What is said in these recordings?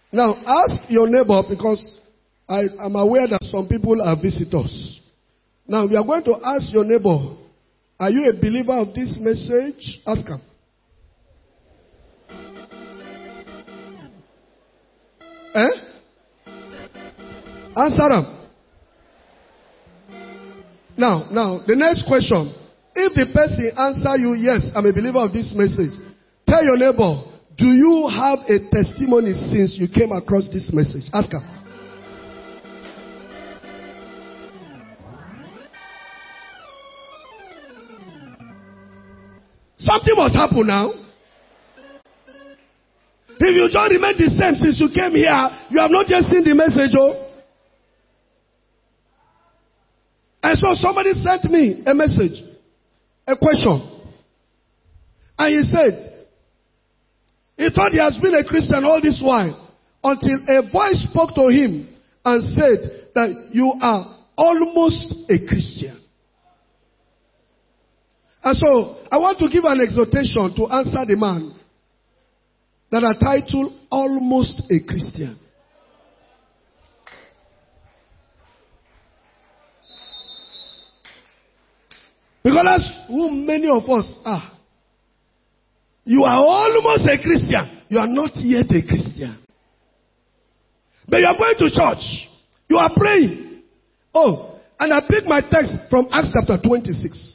Now, ask your neighbor, because I am aware that some people are visitors. Now, we are going to ask your neighbor, are you a believer of this message? Ask him. Answer him. Now, the next question. If the person answer you, yes, I'm a believer of this message, tell your neighbor, do you have a testimony since you came across this message? Ask her. Something must happen now. If you just remain the same since you came here, you have not just seen the message, oh. And so somebody sent me a message, a question. And he said, he thought he has been a Christian all this while, until a voice spoke to him and said that you are almost a Christian. And so I want to give an exhortation to answer the man that are titled Almost a Christian. Because that's who many of us are. You are almost a Christian. You are not yet a Christian. But you are going to church. You are praying. Oh, and I picked my text from Acts chapter 26.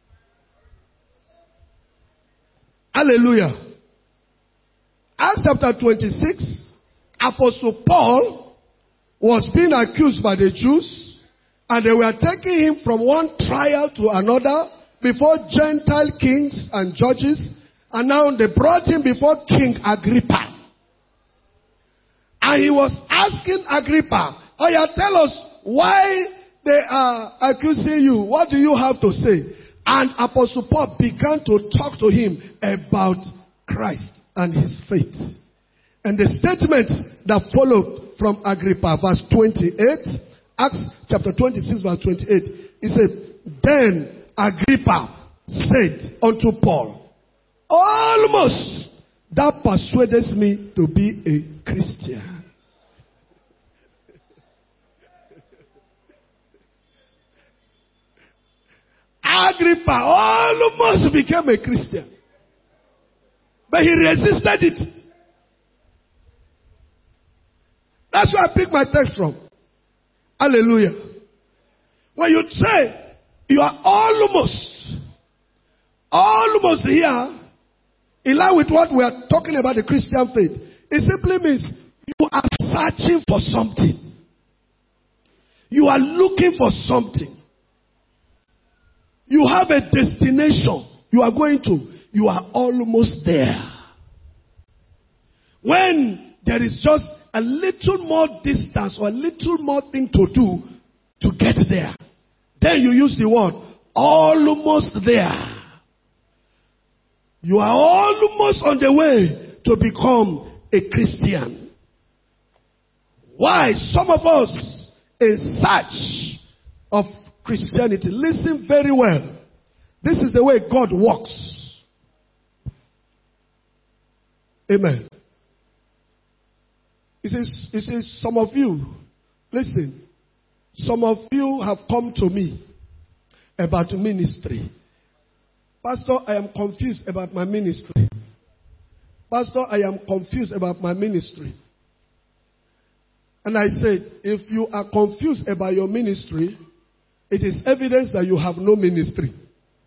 Hallelujah. Acts chapter 26, Apostle Paul was being accused by the Jews, and they were taking him from one trial to another before Gentile kings and judges, and now they brought him before King Agrippa. And he was asking Agrippa, oh yeah, tell us why they are accusing you. What do you have to say? And Apostle Paul began to talk to him about Christ and his faith. And the statement that followed from Agrippa, verse 28, Acts chapter 26, verse 28, he said, then Agrippa said unto Paul, almost that persuades me to be a Christian. Agrippa almost became a Christian. But he resisted it. That's where I picked my text from. Hallelujah. When you say you are almost here, in line with what we are talking about the Christian faith, it simply means you are searching for something. You are looking for something. You have a destination you are going to. You are almost there. When there is just a little more distance or a little more thing to do to get there, then you use the word almost there. You are almost on the way to become a Christian. Why? Some of us in search of Christianity. Listen very well. This is the way God works. Amen. He says, some of you, listen, some of you have come to me about ministry. Pastor, I am confused about my ministry. Pastor, I am confused about my ministry. And I said, if you are confused about your ministry, it is evidence that you have no ministry.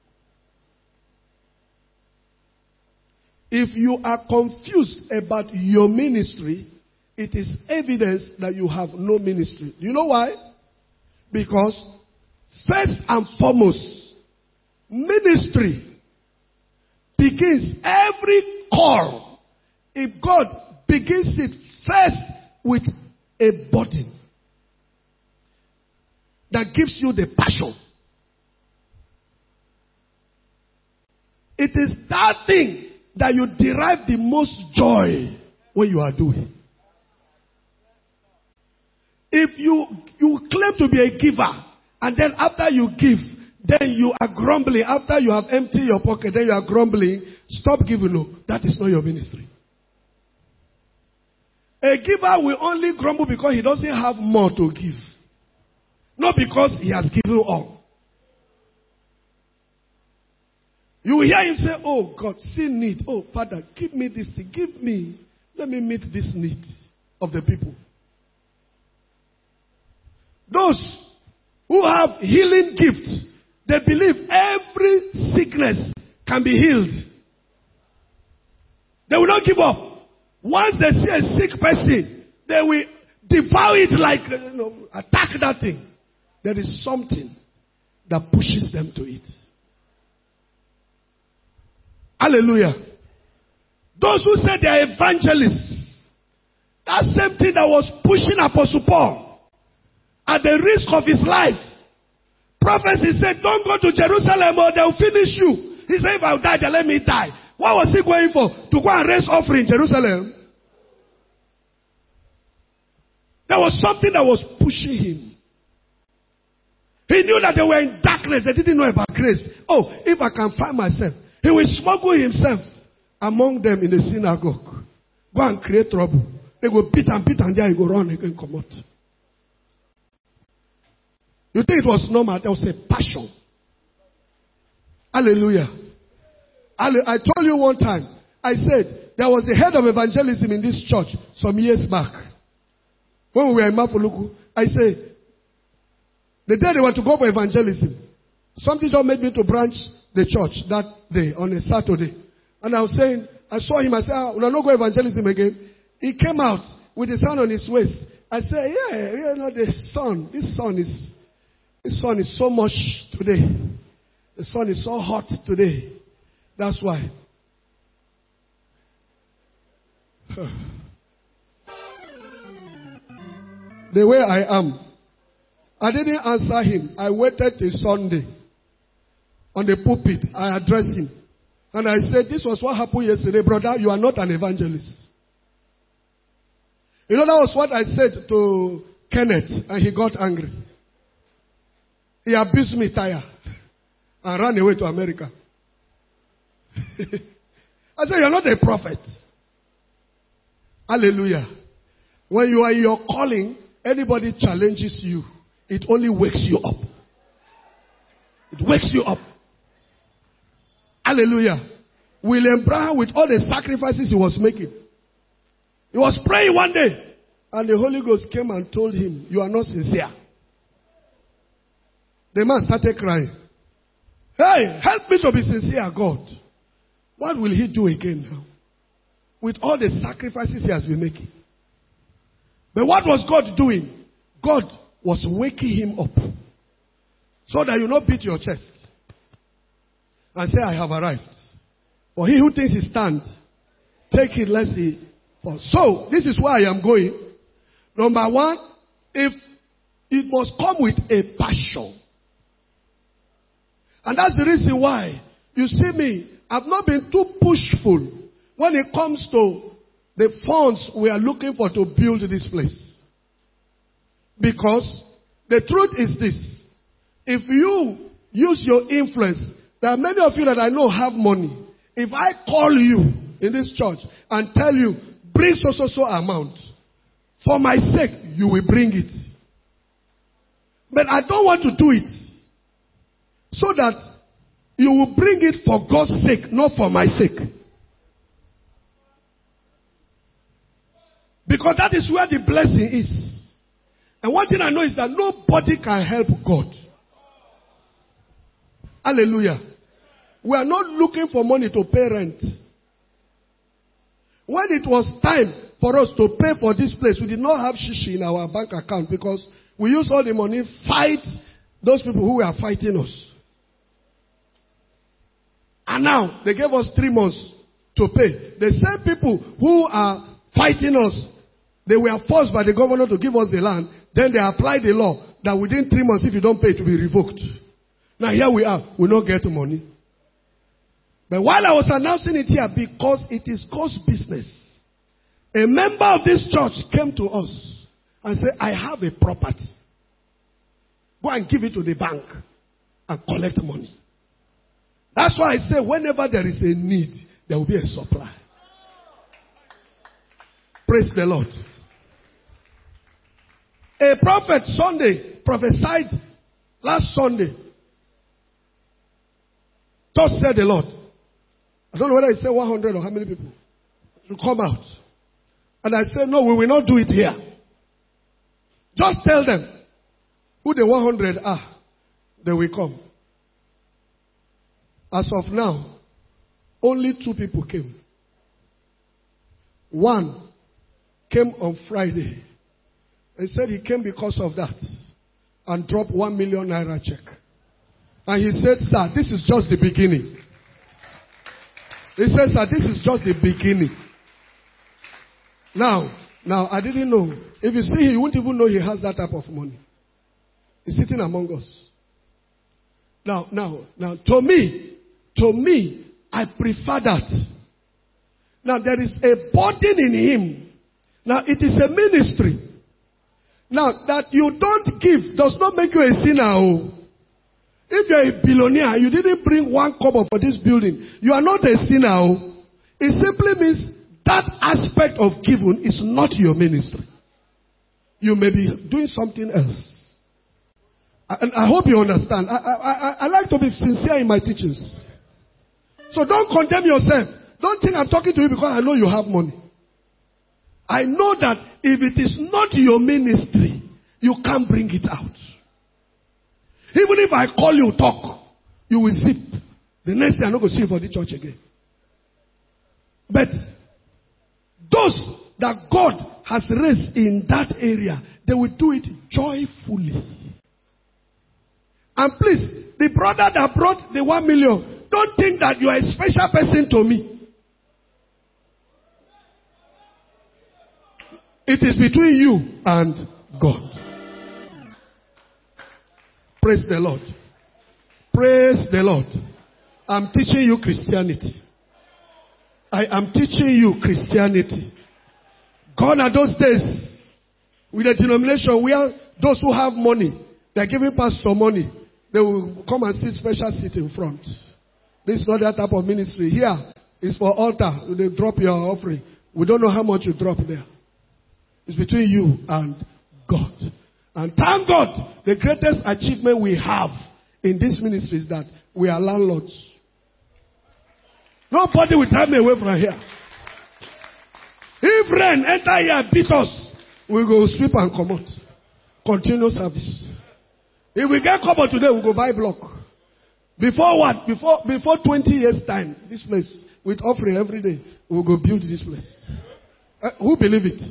If you are confused about your ministry, it is evidence that you have no ministry. Do you know why? Because first and foremost, ministry begins every call. If God begins it first with a burden that gives you the passion. It is that thing that you derive the most joy when you are doing. If you claim to be a giver, and then after you give, then you are grumbling. After you have emptied your pocket, then you are grumbling. Stop giving. No, that is not your ministry. A giver will only grumble because he doesn't have more to give. Not because he has given all. You will hear him say, oh God, see need. Oh Father, give me this thing. Give me. Let me meet this need of the people. Those who have healing gifts, they believe every sickness can be healed. They will not give up. Once they see a sick person, they will devour it like, attack that thing. There is something that pushes them to it. Hallelujah. Those who say they are evangelists, that same thing that was pushing Apostle Paul at the risk of his life. Prophecy said, don't go to Jerusalem or they'll finish you. He said, if I'll die, then let me die. What was he going for? To go and raise offering in Jerusalem? There was something that was pushing him. He knew that they were in darkness. They didn't know about grace. Oh, if I can find myself, he will smuggle himself among them in the synagogue. Go and create trouble. They go beat and there he go run again, come out. You think it was normal? There was a passion. Hallelujah. I told you one time, I said, there was the head of evangelism in this church some years back. When we were in Mapoluku, I said, the day they were to go for evangelism, something just made me to branch the church that day on a Saturday. And I was saying, I saw him, I said, we'll not go evangelism again. He came out with his hand on his waist. I said, this sun is so much today. The sun is so hot today. That's why. The way I am, I didn't answer him. I waited till Sunday. On the pulpit, I addressed him. And I said, this was what happened yesterday, brother. You are not an evangelist. You know, that was what I said to Kenneth, and he got angry. He abused me tire and ran away to America. I said, you're not a prophet. Hallelujah. When you are in your calling, anybody challenges you, it only wakes you up. It wakes you up. Hallelujah. William Branham, with all the sacrifices he was making, he was praying one day, and the Holy Ghost came and told him, you are not sincere. The man started crying. Hey, help me to be sincere, God. What will he do again now? With all the sacrifices he has been making. But what was God doing? God was waking him up. So that you not beat your chest. And say, I have arrived. For he who thinks he stands, take it lest he fall. So, this is where I am going. Number one, if it must come with a passion. And that's the reason why, you see me, I've not been too pushful when it comes to the funds we are looking for to build this place. Because the truth is this. If you use your influence, there are many of you that I know have money. If I call you in this church and tell you, bring so amount, for my sake, you will bring it. But I don't want to do it so that you will bring it for God's sake, not for my sake. Because that is where the blessing is. And one thing I know is that nobody can help God. Hallelujah. We are not looking for money to pay rent. When it was time for us to pay for this place, we did not have shishi in our bank account because we used all the money to fight those people who were fighting us. And now, they gave us 3 months to pay. The same people who are fighting us, they were forced by the governor to give us the land. Then they applied the law that within 3 months, if you don't pay, it will be revoked. Now here we are, we don't get money. But while I was announcing it here, because it is God's business, a member of this church came to us and said, I have a property. Go and give it to the bank and collect money. That's why I say whenever there is a need, there will be a supply. Praise the Lord. A prophet Sunday prophesied last Sunday. Thus said the Lord. I don't know whether he said 100 or how many people to come out. And I said, no, we will not do it here. Just tell them who the 100 are. They will come. As of now, only 2 people came. One came on Friday. He said he came because of that and dropped 1 million naira check. And he said, sir, this is just the beginning. He said, sir, this is just the beginning. Now, I didn't know. If you see, he wouldn't even know he has that type of money. He's sitting among us. Now, to me, I prefer that. Now, there is a burden in him. Now, it is a ministry. Now, that you don't give does not make you a sinner. If you're a billionaire, you didn't bring 1 kobo for this building, you are not a sinner. It simply means that aspect of giving is not your ministry. You may be doing something else. And I hope you understand. I like to be sincere in my teachings. So don't condemn yourself. Don't think I'm talking to you because I know you have money. I know that if it is not your ministry, you can't bring it out. Even if I call you talk, you will zip. The next day I'm not going to see you for the church again. But those that God has raised in that area, they will do it joyfully. And please, the brother that brought the 1 million, don't think that you are a special person to me. It is between you and God. Praise the Lord. Praise the Lord. I'm teaching you Christianity. I am teaching you Christianity. Gone are those days with a denomination where those who have money, they're giving pastor money. They will come and sit special seat in front. This is not that type of ministry. Here is for altar. They drop your offering. We don't know how much you drop there. It's between you and God. And thank God, the greatest achievement we have in this ministry is that we are landlords. Nobody will drive me away from here. If rain enter here and beat us, we go sweep and come out. Continue service. If we get covered today, we go buy block. Before what? Before 20 years time, this place, with offering every day, we will go build this place. Who believe it?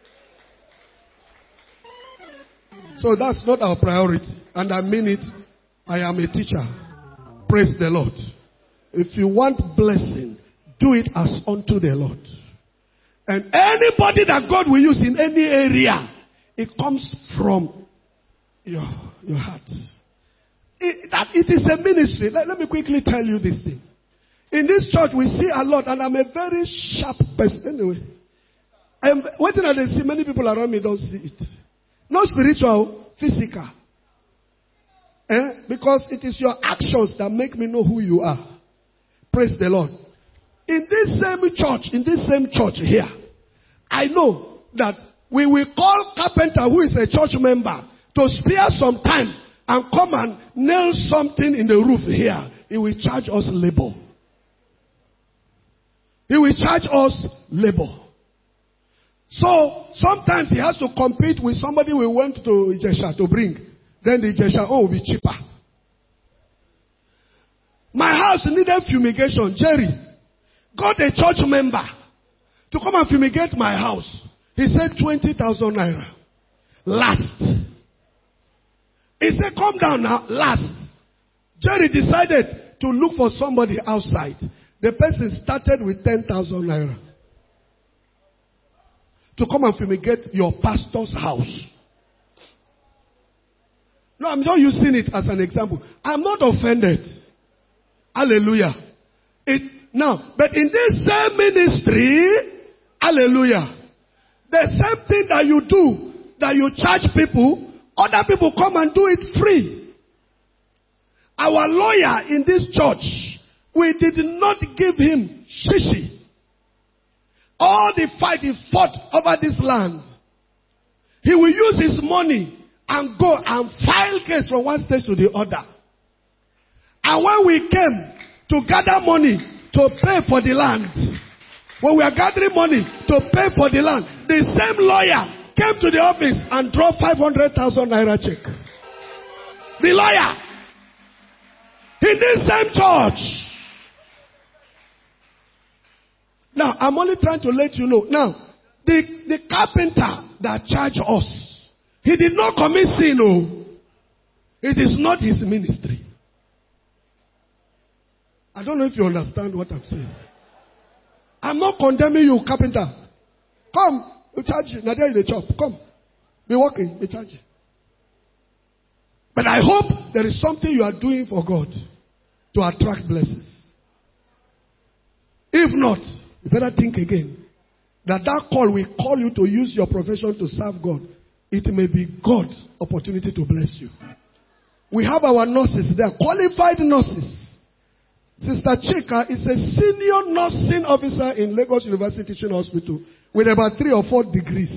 So that's not our priority. And I mean it. I am a teacher. Praise the Lord. If you want blessing, do it as unto the Lord. And anybody that God will use in any area, it comes from your heart. It is a ministry. Let me quickly tell you this thing. In this church, we see a lot, and I'm a very sharp person anyway. What did I see? Many people around me don't see it. Not spiritual, physical. Because it is your actions that make me know who you are. Praise the Lord. In this same church here, I know that we will call carpenter who is a church member to spare some time and come and nail something in the roof here. He will charge us labor. He will charge us labor. So sometimes he has to compete with somebody we went to Ijesha to bring. Then the Ijesha will be cheaper. My house needed fumigation. Jerry got a church member to come and fumigate my house. He said 20,000 naira. Last. He said, come down now. Last. Jerry decided to look for somebody outside. The person started with 10,000 naira. To come and fumigate your pastor's house. No, I'm just using it as an example. I'm not offended. Hallelujah. But in this same ministry, hallelujah, the same thing that you do, that you charge people, other people come and do it free. Our lawyer in this church, we did not give him shishi. All the fight he fought over this land. He will use his money and go and file case from one stage to the other. And when we came to gather money to pay for the land, when we are gathering money to pay for the land, the same lawyer came to the office and dropped 500,000 naira check. The lawyer in this same church. Now, I'm only trying to let you know. Now, the carpenter that charged us, he did not commit sin. No. It is not his ministry. I don't know if you understand what I'm saying. I'm not condemning you, carpenter. Come, we charge you. Now there is the chop. Come. Be working, we charge you. But I hope there is something you are doing for God to attract blessings. If not, you better think again. That call will call you to use your profession to serve God. It may be God's opportunity to bless you. We have our nurses there, qualified nurses. Sister Chika is a senior nursing officer in Lagos University Teaching Hospital with about 3 or 4 degrees.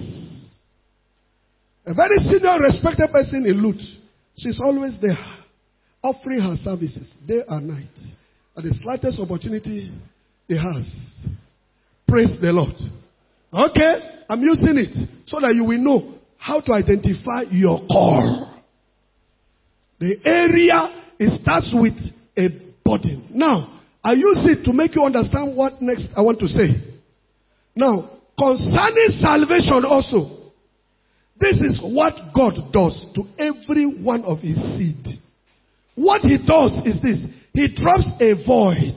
A very senior, respected person in Lut. She's always there, offering her services day and night. At the slightest opportunity he has. Praise the Lord. Okay, I'm using it so that you will know how to identify your call. The area, it starts with a burden. Now, I use it to make you understand what next I want to say. Now, concerning salvation also, this is what God does to every one of his seed. What he does is this. He drops a void.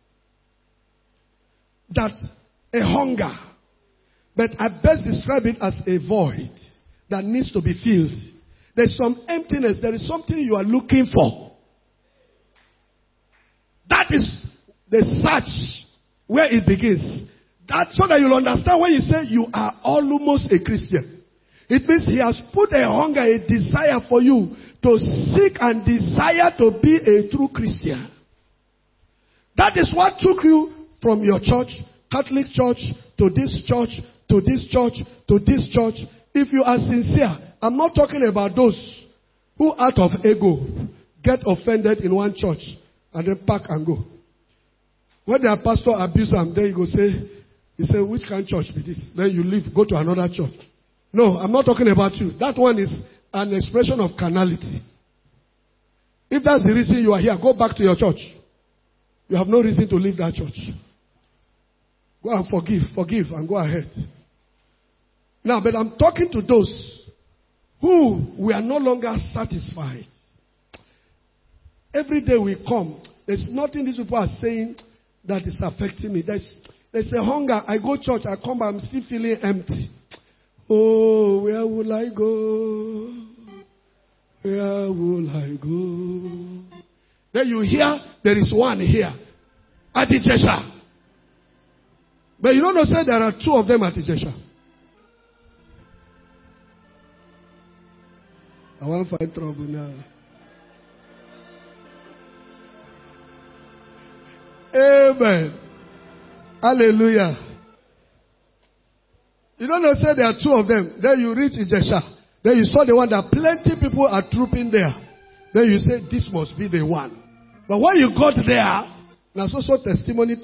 That a hunger. But I best describe it as a void that needs to be filled. There's some emptiness. There is something you are looking for. That is the search where it begins. That's so that you'll understand when you say you are almost a Christian. It means he has put a hunger, a desire for you to seek and desire to be a true Christian. That is what took you from your church, Catholic church, to this church, to this church, to this church. If you are sincere, I'm not talking about those who out of ego get offended in one church and then pack and go. When their pastor abuse them, then you go say, he say, which kind of church be this? Then you leave, go to another church. No, I'm not talking about you. That one is an expression of carnality. If that's the reason you are here, go back to your church. You have no reason to leave that church. Go and forgive and go ahead. Now, but I'm talking to those who we are no longer satisfied. Every day we come, there's nothing these people are saying that is affecting me. There's a hunger. I go to church, I come back, I'm still feeling empty. Oh, where will I go? Where will I go? Then you hear there is one here at Ijesha. But you don't say there are 2 of them at Ijesha. I won't find trouble now. Amen. Hallelujah. You don't say there are 2 of them. Then you reach Ijesha. Then you saw the one that plenty people are trooping there. Then you say this must be the one. But when you got there, now so testimony.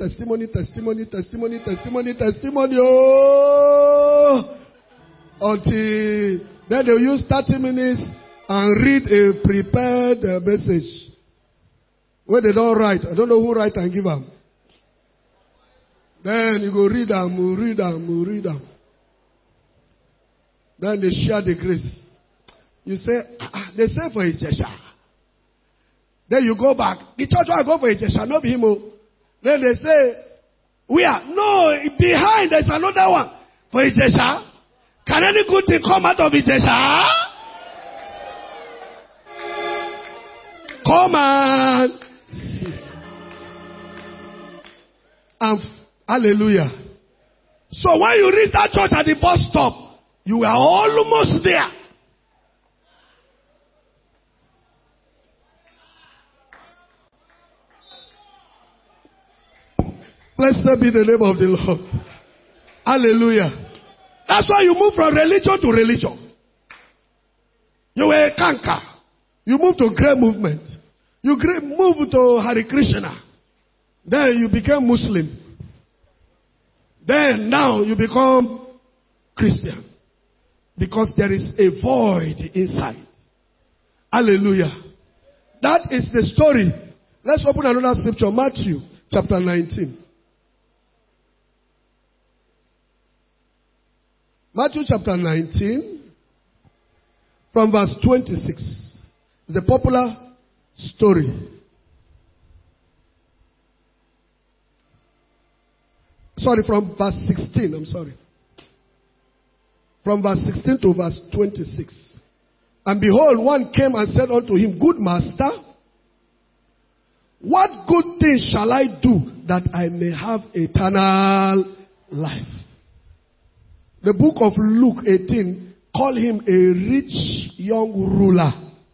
Oh, until then they'll use 30 minutes and read a prepared message. When they don't write, I don't know who write and give them. Then you go read them. Then they share the grace. You say, they say for Ijesha. Then you go back. The church will go for Ijesha, not him. Then they say, we are. No, behind there's another one. For Ijesha. Can any good thing come out of Ijesha? Come on. And hallelujah. So when you reach that church at the bus stop, you are almost there. Blessed be the name of the Lord. Hallelujah. That's why you move from religion to religion. You were a kanker. You moved to Grey Movement. You moved to Hare Krishna. Then you became Muslim. Then now you become Christian. Because there is a void inside. Hallelujah. That is the story. Let's open another scripture. Matthew chapter 19. Matthew chapter 19 from verse 26. It's a popular story. Sorry, from verse 16. I'm sorry. From verse 16 to verse 26. And behold, one came and said unto him, Good master, what good thing shall I do that I may have eternal life? The book of Luke 18 call him a rich young ruler.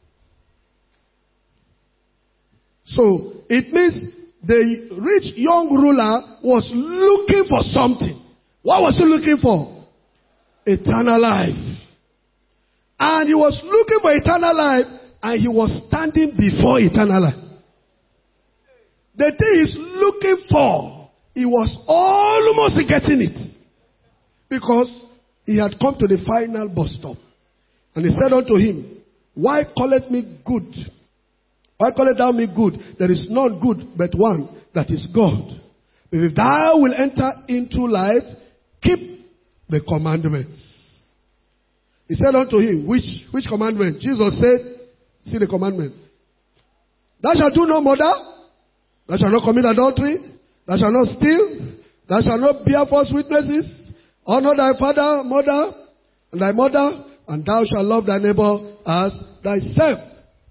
So it means the rich young ruler was looking for something. What was he looking for? Eternal life. And he was looking for eternal life, and he was standing before eternal life. The thing he's looking for, he was almost getting it. Because he had come to the final bus stop. And he said unto him, Why calleth me good? Why calleth thou me good? There is none good but one, that is God. But if thou wilt enter into life, keep the commandments. He said unto him, Which commandment? Jesus said, see the commandment. Thou shalt do no murder. Thou shalt not commit adultery. Thou shalt not steal. Thou shalt not bear false witnesses. Honor thy father, mother, and thy mother, and thou shalt love thy neighbor as thyself.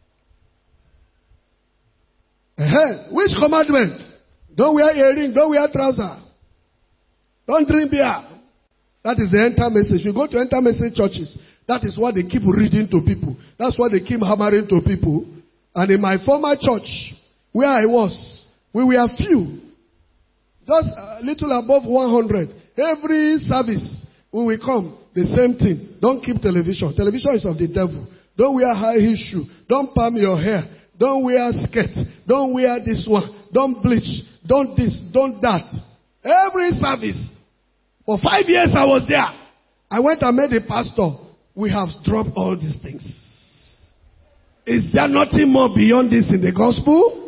Which commandment? Don't wear earring, don't wear trouser. Don't drink beer. That is the enter message. You go to enter message churches. That is what they keep reading to people. That's what they keep hammering to people. And in my former church, where I was, we were few. Just a little above 100. Every service, when we come, the same thing. Don't keep television. Television is of the devil. Don't wear high heel shoe. Don't palm your hair. Don't wear skirt. Don't wear this one. Don't bleach. Don't this. Don't that. Every service. For 5 years I was there. I went and met the pastor. We have dropped all these things. Is there nothing more beyond this in the gospel?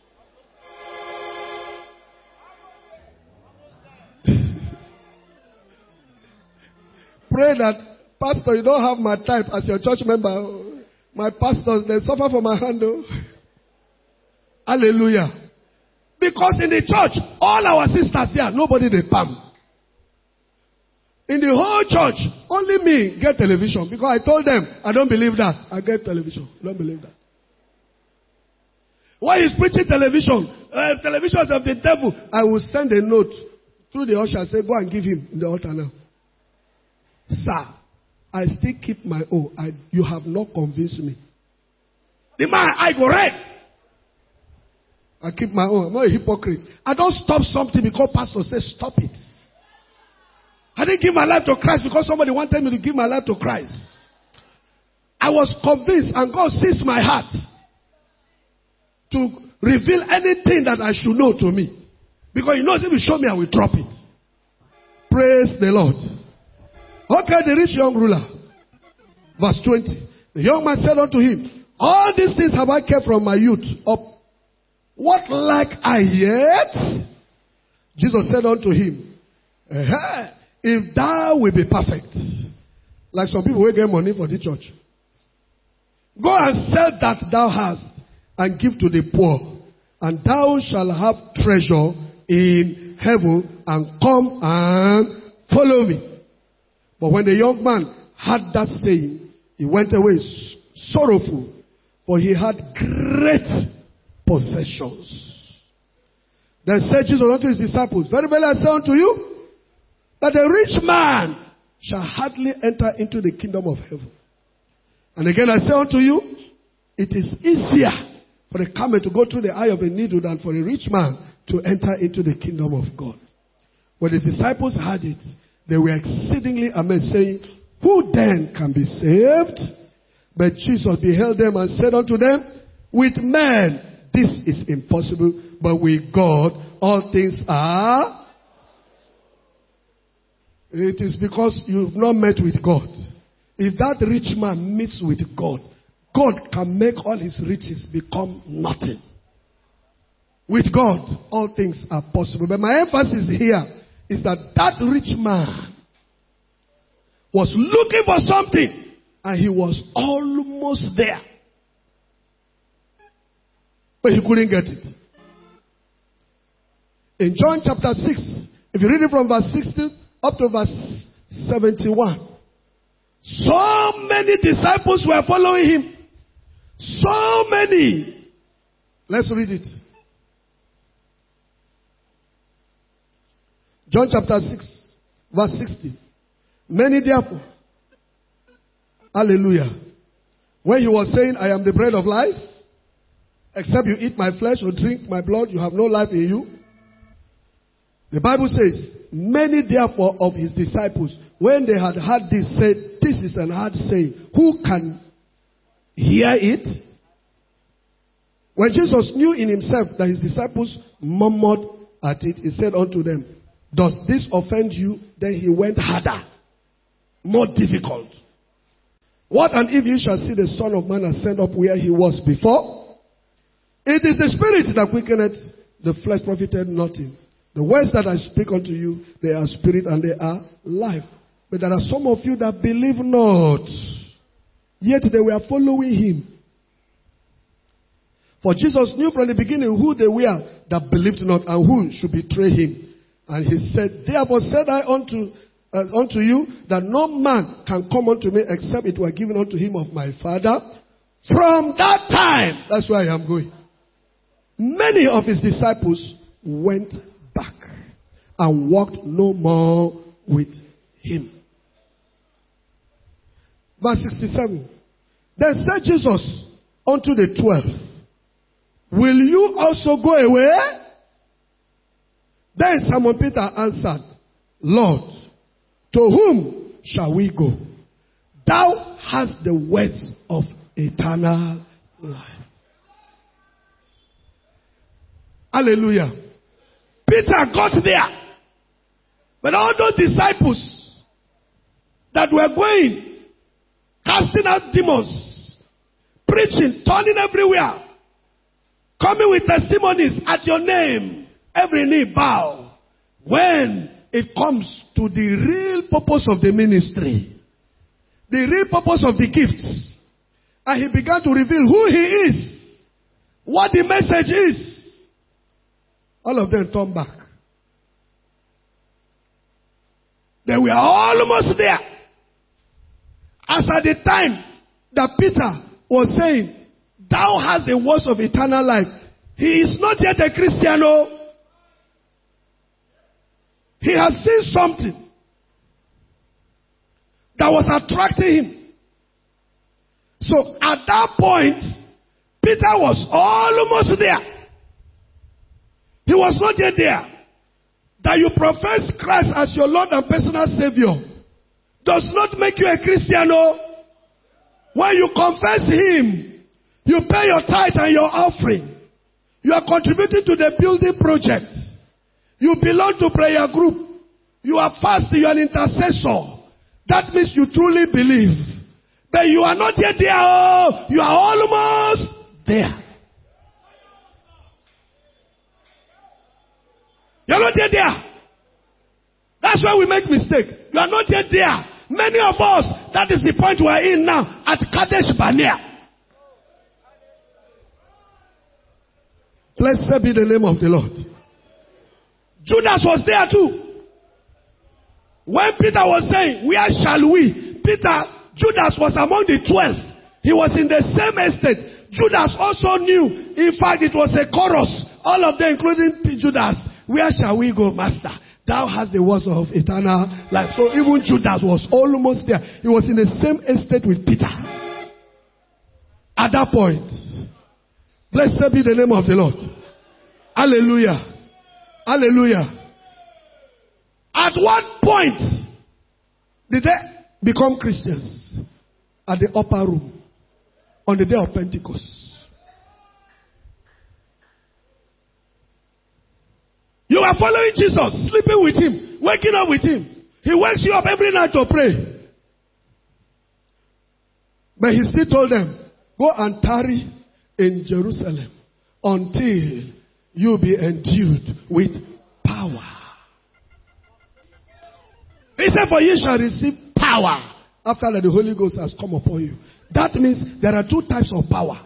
Pray that, Pastor, you don't have my type as your church member. My pastors, they suffer for my hand. Hallelujah. Because in the church, all our sisters there, nobody they palm. In the whole church, only me get television. Because I told them, I don't believe that. I get television. I don't believe that. Why is preaching television? Television is of the devil. I will send a note through the usher and say, go and give him in the altar now. Sir, I still keep my own. You have not convinced me. The man, I go red. I keep my own. I'm not a hypocrite. I don't stop something because pastor says stop it. I didn't give my life to Christ because somebody wanted me to give my life to Christ. I was convinced, and God sees my heart to reveal anything that I should know to me. Because he knows if he show me, I will drop it. Praise the Lord. Okay, the rich young ruler. Verse 20. The young man said unto him, All these things have I kept from my youth up. What lack I yet? Jesus said unto him, If thou will be perfect, like some people will get money for the church, go and sell that thou hast and give to the poor, and thou shalt have treasure in heaven, and come and follow me. But when the young man heard that saying, he went away sorrowful, for he had great possessions. Then said Jesus unto his disciples, Very well I say unto you, that a rich man shall hardly enter into the kingdom of heaven. And again I say unto you, it is easier for a camel to go through the eye of a needle than for a rich man to enter into the kingdom of God. When the disciples heard it, they were exceedingly amazed, saying, Who then can be saved? But Jesus beheld them and said unto them, with men this is impossible, but with God all things are. It is because you've not met with God. If that rich man meets with God, God can make all his riches become nothing. With God, all things are possible. But my emphasis here is that that rich man was looking for something and he was almost there. But he couldn't get it. In John chapter 6, if you read it from verse 16 up to verse 71, so many disciples were following him. So many. Let's read it. John chapter 6, verse 60. Many therefore. Hallelujah. When he was saying, I am the bread of life, except you eat my flesh or drink my blood, you have no life in you. The Bible says, many therefore of his disciples, when they had heard this, said, this is an hard saying. Who can hear it? When Jesus knew in himself that his disciples murmured at it, he said unto them, does this offend you? Then he went harder, more difficult. What and if you shall see the Son of Man ascend up where he was before? It is the Spirit that quickeneth, the flesh profited nothing. The words that I speak unto you, they are spirit and they are life. But there are some of you that believe not, yet they were following him. For Jesus knew from the beginning who they were that believed not and who should betray him. And he said, therefore said I unto you that no man can come unto me except it were given unto him of my Father. From that time, that's where I am going. Many of his disciples went back and walked no more with him. Verse 67. Then said Jesus unto the 12, will you also go away? Then Simon Peter answered, Lord, to whom shall we go? Thou hast the words of eternal life. Hallelujah. Peter got there. But all those disciples that were going, casting out demons, preaching, turning everywhere, coming with testimonies at your name, every knee bow. When it comes to the real purpose of the ministry, the real purpose of the gifts, and he began to reveal who he is, what the message is, all of them turned back. They were almost there. As at the time that Peter was saying, thou hast the words of eternal life, he is not yet a Christian. Oh. He has seen something that was attracting him. So at that point, Peter was almost there. He was not yet there. That you profess Christ as your Lord and personal Savior does not make you a Christian. Oh. When you confess him, you pay your tithe and your offering. You are contributing to the building project. You belong to prayer group. You are fasting. You are an intercessor. That means you truly believe. But you are not yet there. Oh, you are almost there. You are not yet there. That's why we make mistake. You are not yet there. Many of us, that is the point we are in now at Kadesh Barnea. Blessed be the name of the Lord. Judas was there too. When Peter was saying, where shall we? Judas was among the 12. He was in the same estate. Judas also knew. In fact, it was a chorus. All of them, including Judas. Where shall we go, Master? Thou hast the words of eternal life. So even Judas was almost there. He was in the same estate with Peter. At that point, blessed be the name of the Lord. Hallelujah. Hallelujah. At what point did they become Christians? At the upper room. on the day of Pentecost. You are following Jesus, sleeping with him, waking up with him. He wakes you up every night to pray. But he still told them, go and tarry in Jerusalem until you be endued with power. He said, for you shall receive power after that the Holy Ghost has come upon you. That means there are two types of power.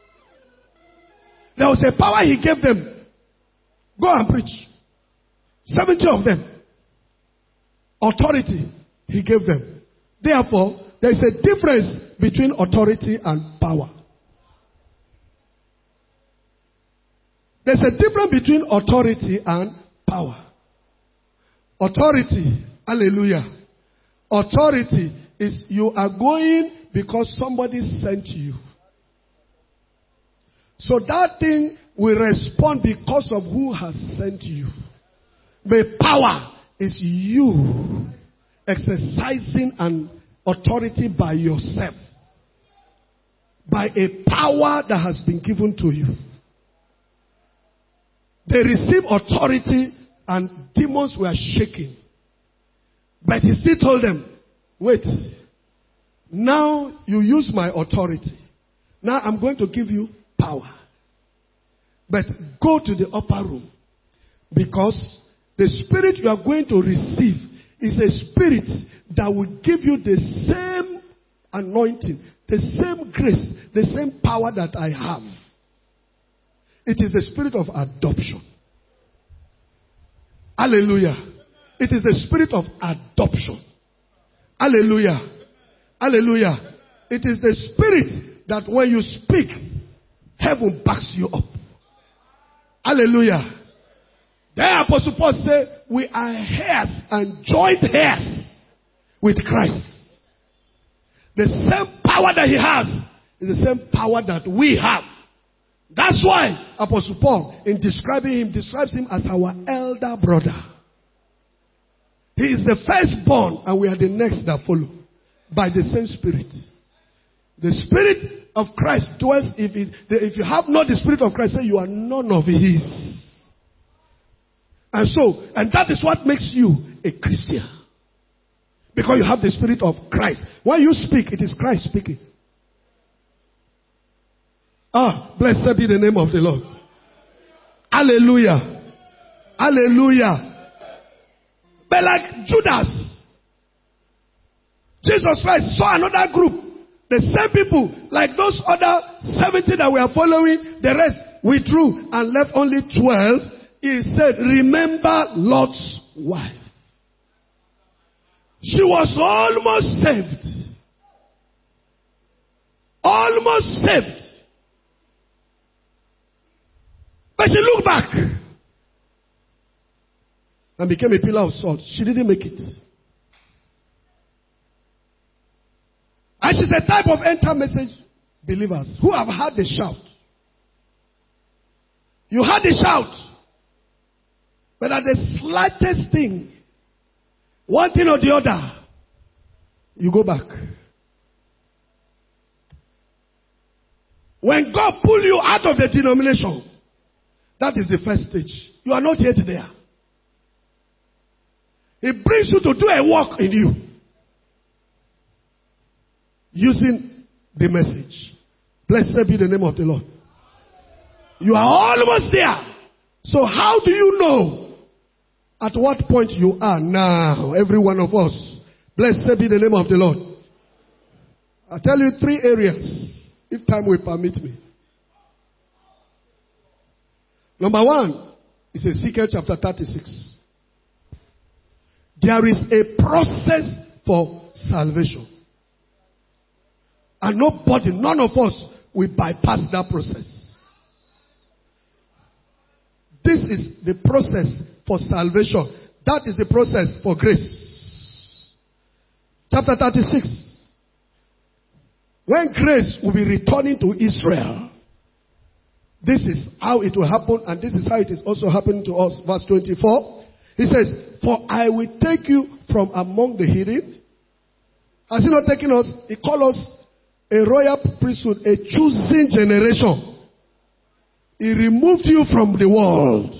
There was a power he gave them. Go and preach. 70 of them. Authority he gave them. Therefore, there is a difference between authority and power. There's a difference between authority and power. Authority, hallelujah. Authority is you are going because somebody sent you. So that thing will respond because of who has sent you. The power is you exercising an authority by yourself. By a power that has been given to you. They received authority and demons were shaking. But he still told them, wait, now you use my authority. Now I'm going to give you power. But go to the upper room. Because the spirit you are going to receive is a spirit that will give you the same anointing, the same grace, the same power that I have. It is the spirit of adoption. Hallelujah. It is the spirit of adoption. Hallelujah. Hallelujah. It is the spirit that when you speak, heaven backs you up. Hallelujah. Then Apostle Paul said, we are heirs and joint heirs with Christ. The same power that he has is the same power that we have. That's why Apostle Paul, in describing him, describes him as our elder brother. He is the firstborn and we are the next that follow. By the same spirit. The spirit of Christ dwells, if you have not the spirit of Christ, then you are none of his. And that is what makes you a Christian. Because you have the spirit of Christ. When you speak, it is Christ speaking. Blessed be the name of the Lord. Hallelujah. Hallelujah. But like Judas, Jesus Christ saw another group. The same people, like those other 70 that were following, the rest withdrew and left only 12. He said, remember Lot's wife. She was almost saved. Almost saved. But she looked back and became a pillar of salt. She didn't make it. And she's a type of end-time message believers who have heard the shout. You heard the shout. But at the slightest thing, one thing or the other, you go back. When God pulls you out of the denomination, that is the first stage. You are not yet there. He brings you to do a work in you. Using the message. Blessed be the name of the Lord. You are almost there. So how do you know at what point you are now? Every one of us. Blessed be the name of the Lord. I'll tell you 3 areas, if time will permit me. Number 1 is Ezekiel chapter 36. There is a process for salvation. And nobody, none of us will bypass that process. This is the process for salvation. That is the process for grace. Chapter 36. When grace will be returning to Israel, this is how it will happen, and this is how it is also happening to us. Verse 24. He says, for I will take you from among the hidden. Has he not taken us? He called us a royal priesthood, a choosing generation. He removed you from the world.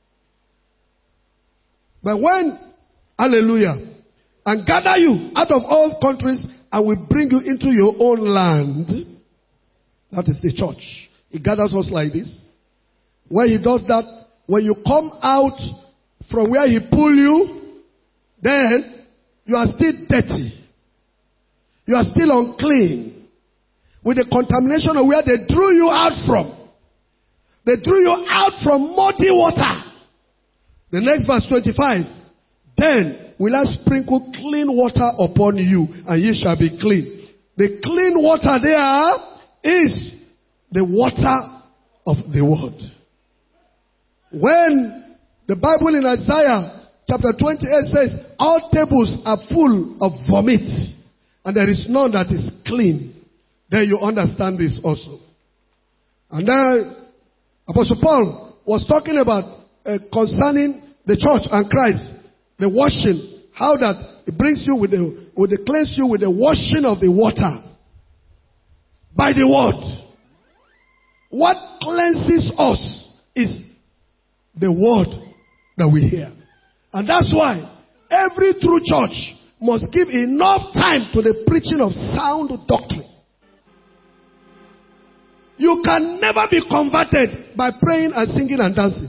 But when, hallelujah, and gather you out of all countries and will bring you into your own land. That is the church. He gathers us like this. When he does that, when you come out from where he pulled you, then you are still dirty. You are still unclean. With the contamination of where they drew you out from. They drew you out from muddy water. The next verse 25. Then will I sprinkle clean water upon you, and ye shall be clean. The clean water there is the water of the word. When the Bible in Isaiah chapter 28 says, all tables are full of vomit, and there is none that is clean, then you understand this also. And then Apostle Paul was talking about concerning the church and Christ, the washing, how that it brings you with the cleanse you with the washing of the water by the word. What cleanses us is the word that we hear. And that's why every true church must give enough time to the preaching of sound doctrine. You can never be converted by praying and singing and dancing.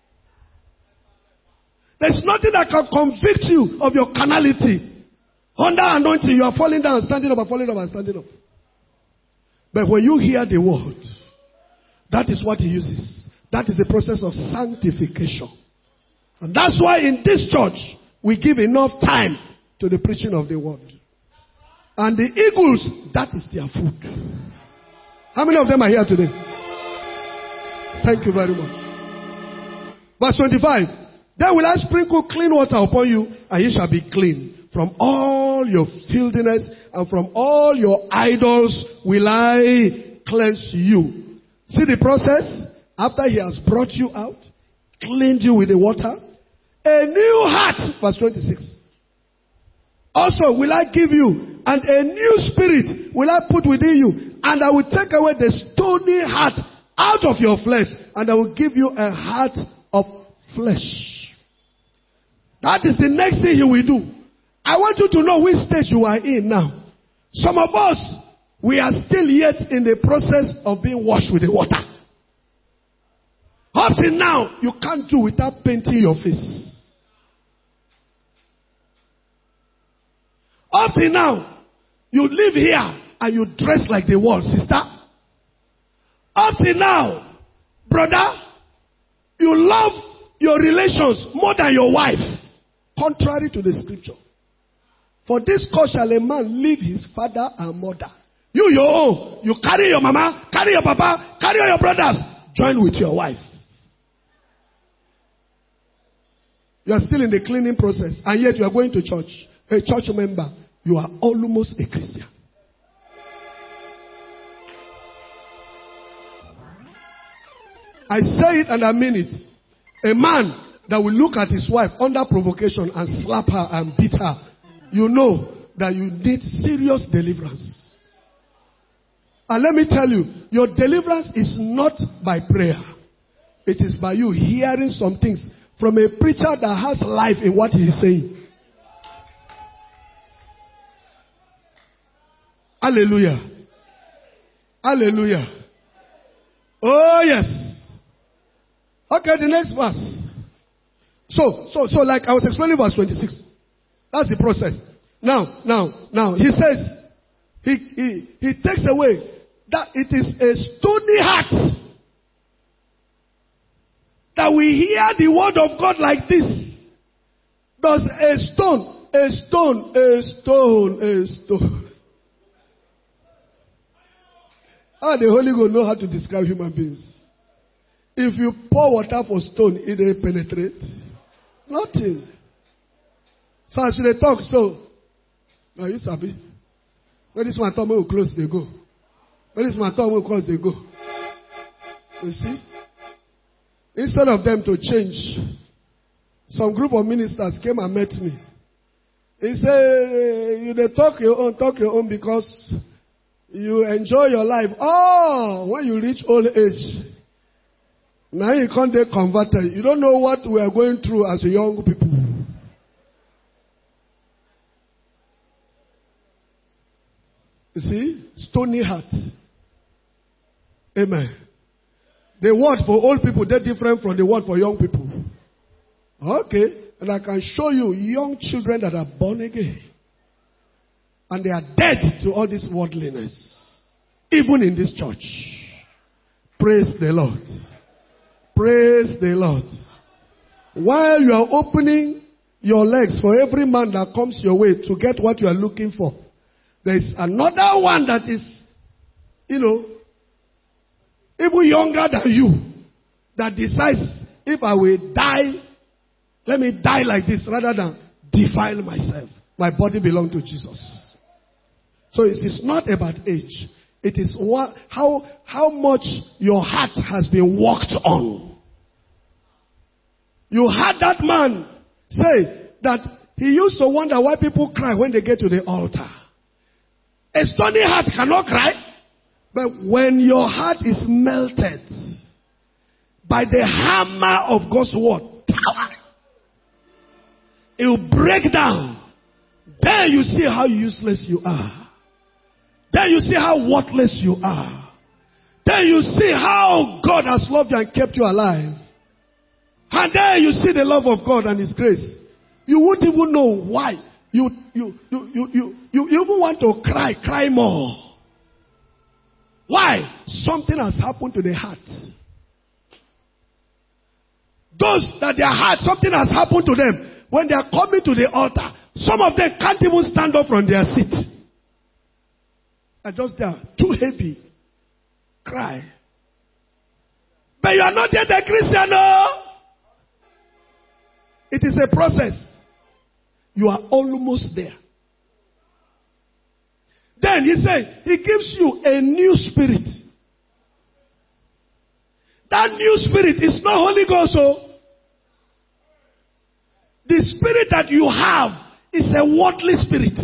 There's nothing that can convict you of your carnality. Under anointing, you are falling down, standing up, and falling up, and standing up. But when you hear the word, that is what he uses. That is the process of sanctification. And that's why in this church, we give enough time to the preaching of the word. And the eagles, that is their food. How many of them are here today? Thank you very much. Verse 25. Then will I sprinkle clean water upon you, and ye shall be clean. From all your filthiness and from all your idols will I cleanse you. See the process? After he has brought you out, cleaned you with the water, a new heart, verse 26. Also will I give you, and a new spirit will I put within you, and I will take away the stony heart out of your flesh, and I will give you a heart of flesh. That is the next thing he will do. I want you to know which stage you are in now. Some of us, we are still yet in the process of being washed with the water. Up till now, you can't do without painting your face. Up till now, you live here and you dress like the world, sister. Up till now, brother, you love your relations more than your wife. Contrary to the scripture. For this cause shall a man leave his father and mother. You your own. You carry your mama, carry your papa, carry all your brothers. Join with your wife. You are still in the cleaning process. And yet you are going to church. A church member. You are almost a Christian. I say it and I mean it. A man that will look at his wife under provocation and slap her and beat her, you know that you need serious deliverance. And let me tell you, your deliverance is not by prayer. It is by you hearing some things from a preacher that has life in what he is saying. Hallelujah. Hallelujah. Oh yes. Okay, the next verse. So like I was explaining verse 26. That's the process. Now, he says, he takes away that it is a stony heart that we hear the word of God like this. Does a stone. How the Holy Ghost know how to describe human beings? If you pour water for stone, it will penetrate. Nothing. So as they talk, so now you sabi. When this one talk, will close, they go. When this one talk, will close, they go. You see? Instead of them to change, some group of ministers came and met me. He said, you they talk your own because You enjoy your life. Oh, when you reach old age, now you can't get converted. You don't know what we are going through as young people. You see? Stony heart. Amen. The word for old people, they're different from the word for young people. Okay. And I can show you young children that are born again. And they are dead to all this worldliness. Even in this church. Praise the Lord. Praise the Lord. While you are opening your legs for every man that comes your way to get what you are looking for, there is another one that is, even younger than you, that decides, if I will die, let me die like this rather than defile myself. My body belongs to Jesus. So it is not about age. It is how much your heart has been worked on. You heard that man say that he used to wonder why people cry when they get to the altar. A stony heart cannot cry. But when your heart is melted by the hammer of God's word, it will break down. Then you see how useless you are. Then you see how worthless you are. Then you see how God has loved you and kept you alive. And then you see the love of God and His grace. You won't even know why. You even want to cry more. Why? Something has happened to the heart. Those that their heart, something has happened to them. When they are coming to the altar, some of them can't even stand up from their seat. Are just there, too heavy. Cry. But you are not yet a Christian, no. It is a process. You are almost there. Then he said, he gives you a new spirit. That new spirit is not Holy Ghost. So the spirit that you have is a worldly spirit.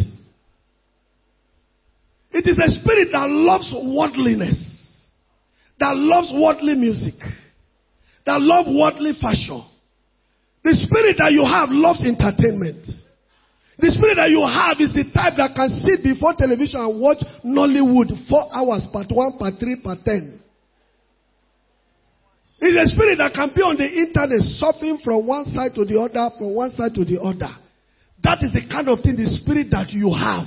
It is a spirit that loves worldliness. That loves worldly music. That loves worldly fashion. The spirit that you have loves entertainment. The spirit that you have is the type that can sit before television and watch Nollywood 4 hours, part 1, part 3, part 10. It's a spirit that can be on the internet, surfing from one side to the other, from one side to the other. That is the kind of thing, the spirit that you have.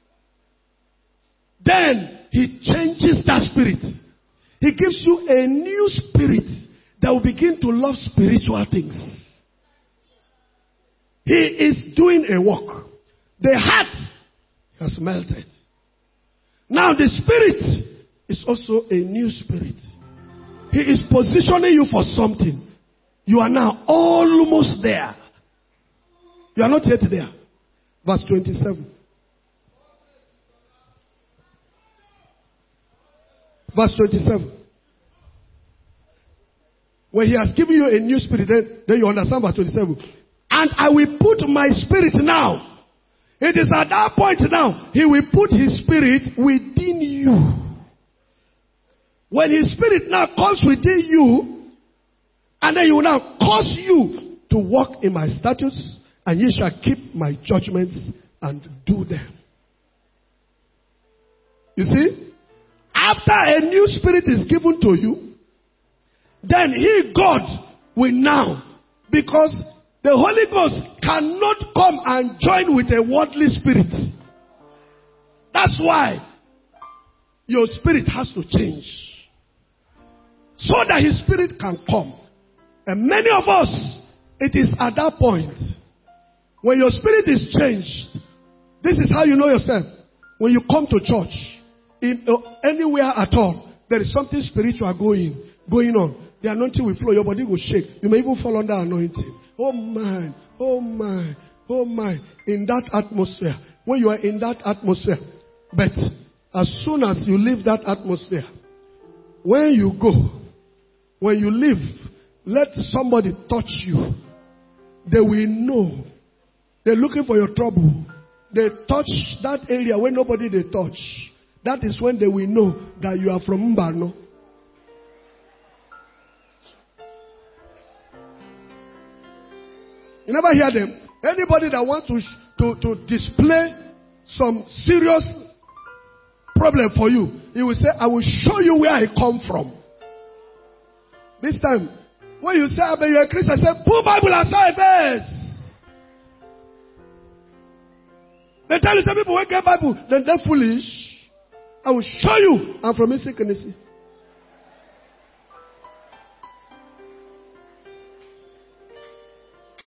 Then He changes that spirit. He gives you a new spirit that will begin to love spiritual things. He is doing a work. The heart has melted. Now the spirit is also a new spirit. He is positioning you for something. You are now almost there. You are not yet there. Verse 27. Verse 27. When He has given you a new spirit, then you understand verse 27. And I will put my spirit now. It is at that point now, He will put His spirit within you. When His spirit now comes within you, and then He will now cause you to walk in my statutes, and ye shall keep my judgments and do them. You see? After a new spirit is given to you, then He, God, will now, because the Holy Ghost cannot come and join with a worldly spirit. That's why your spirit has to change. So that His spirit can come. And many of us, it is at that point, when your spirit is changed, this is how you know yourself. When you come to church, anywhere at all, there is something spiritual going on. The anointing will flow, your body will shake. You may even fall under anointing. Oh my, oh my, oh my. In that atmosphere. When you are in that atmosphere. But as soon as you leave that atmosphere, when you go, when you leave, let somebody touch you. They will know. They're looking for your trouble. They touch that area where nobody they touch. That is when they will know that you are from Mbano. You never hear them. Anybody that wants to display some serious problem for you, he will say, I will show you where I come from. This time, when you say, you're a Christian, say, put Bible aside first. They tell you some people won't get Bible, then they're foolish. I will show you I'm from Isekenesi.